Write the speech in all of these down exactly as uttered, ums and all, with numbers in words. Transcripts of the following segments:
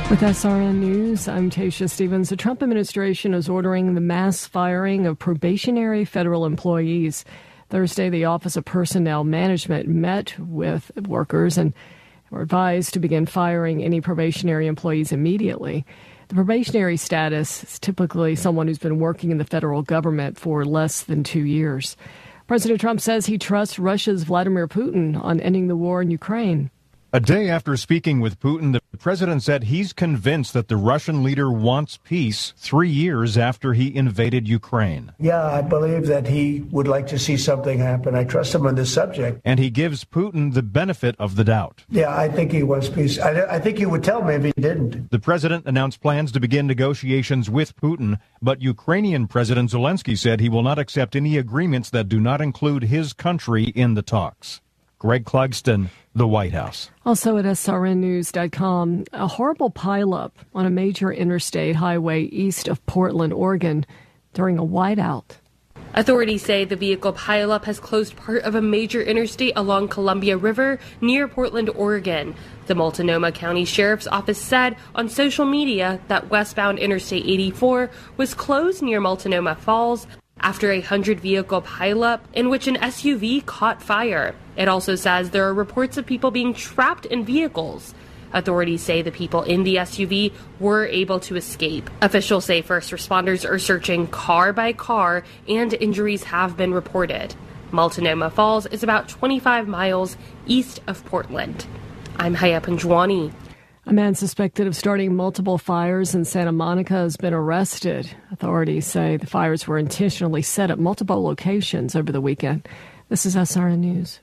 With S R N News, I'm Tasha Stevens. The Trump administration is ordering the mass firing of probationary federal employees. Thursday, the Office of Personnel Management met with workers and were advised to begin firing any probationary employees immediately. The probationary status is typically someone who's been working in the federal government for less than two years. President Trump says he trusts Russia's Vladimir Putin on ending the war in Ukraine. A day after speaking with Putin, the president said he's convinced that the Russian leader wants peace three years after he invaded Ukraine. Yeah, I believe that he would like to see something happen. I trust him on this subject. And he gives Putin the benefit of the doubt. Yeah, I think he wants peace. I, I think he would tell me if he didn't. The president announced plans to begin negotiations with Putin, but Ukrainian President Zelensky said he will not accept any agreements that do not include his country in the talks. Greg Clugston, the White House. Also at S R N news dot com, a horrible pileup on a major interstate highway east of Portland, Oregon, during a whiteout. Authorities say the vehicle pileup has closed part of a major interstate along Columbia River near Portland, Oregon. The Multnomah County Sheriff's Office said on social media that westbound Interstate eighty-four was closed near Multnomah Falls after a hundred-vehicle pileup in which an S U V caught fire. It also says there are reports of people being trapped in vehicles. Authorities say the people in the S U V were able to escape. Officials say first responders are searching car by car, and injuries have been reported. Multnomah Falls is about twenty-five miles east of Portland. I'm Haya Panjwani. A man suspected of starting multiple fires in Santa Monica has been arrested. Authorities say the fires were intentionally set at multiple locations over the weekend. This is S R N News.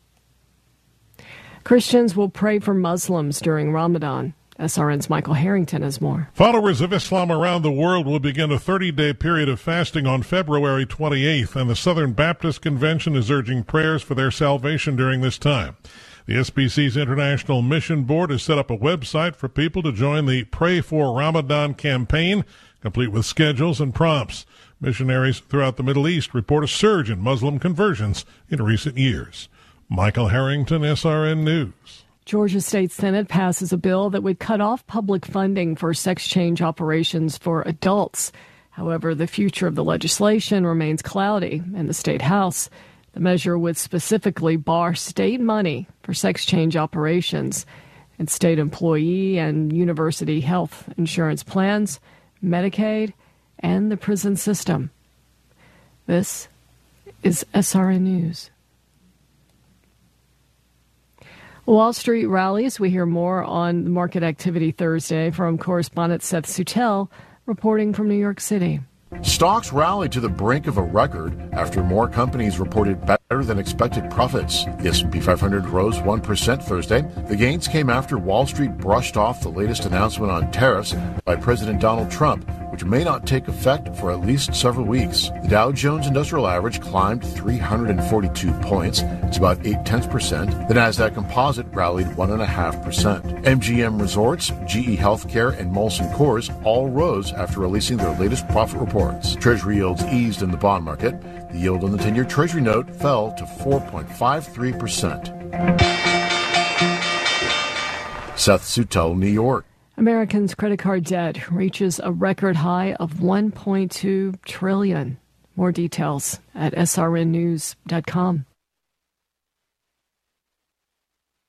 Christians will pray for Muslims during Ramadan. S R N's Michael Harrington has more. Followers of Islam around the world will begin a thirty-day period of fasting on February twenty-eighth, and the Southern Baptist Convention is urging prayers for their salvation during this time. The S B C's International Mission Board has set up a website for people to join the Pray for Ramadan campaign, complete with schedules and prompts. Missionaries throughout the Middle East report a surge in Muslim conversions in recent years. Michael Harrington, S R N News. Georgia State Senate passes a bill that would cut off public funding for sex change operations for adults. However, the future of the legislation remains cloudy in the state house. The measure would specifically bar state money for sex change operations and state employee and university health insurance plans, Medicaid, and the prison system. This is S R N News. Wall Street rallies. We hear more on market activity Thursday from correspondent Seth Sutel reporting from New York City. Stocks rallied to the brink of a record after more companies reported better than expected profits. The S and P five hundred rose one percent Thursday. The gains came after Wall Street brushed off the latest announcement on tariffs by President Donald Trump, which may not take effect for at least several weeks. The Dow Jones Industrial Average climbed three hundred forty-two points. It's about eight tenths percent. The Nasdaq Composite rallied one point five percent. M G M Resorts, G E Healthcare, and Molson Coors all rose after releasing their latest profit reports. Treasury yields eased in the bond market. The yield on the ten-year Treasury note fell to four point five three percent. Seth Sutel, New York. Americans' credit card debt reaches a record high of one point two trillion dollars. More details at S R N news dot com.